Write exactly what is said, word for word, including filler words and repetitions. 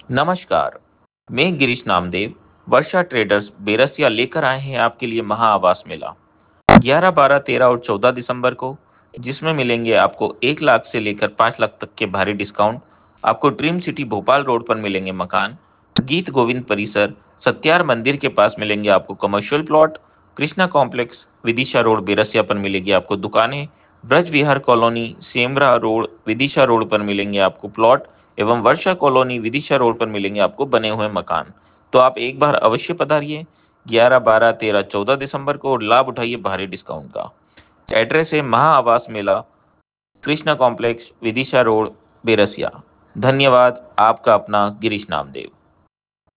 नमस्कार। मैं गिरीश नामदेव, वर्षा ट्रेडर्स बेरसिया लेकर आए हैं आपके लिए महा आवास मेला ग्यारह, बारह, तेरह और चौदह दिसंबर को, जिसमें मिलेंगे आपको एक लाख से लेकर पाँच लाख तक के भारी डिस्काउंट। आपको ड्रीम सिटी भोपाल रोड पर मिलेंगे मकान, गीत गोविंद परिसर सत्यार मंदिर के पास मिलेंगे आपको commercial plot, Krishna complex Vidisha road Berasia पर मिलेगी आपको दुकानें, Braj Vihar colony Semra road Vidisha road पर मिलेंगे आपको प्लॉट एवं वर्षा कॉलोनी विदिशा रोड पर मिलेंगे आपको बने हुए मकान। तो आप एक बार अवश्य पधारिए ग्यारह, बारह, तेरह, चौदह दिसंबर को और लाभ उठाइए भारी डिस्काउंट का। एड्रेस है महा आवास मेला, कृष्णा कॉम्प्लेक्स विदिशा रोड बेरसिया। धन्यवाद। आपका अपना गिरीश नामदेव।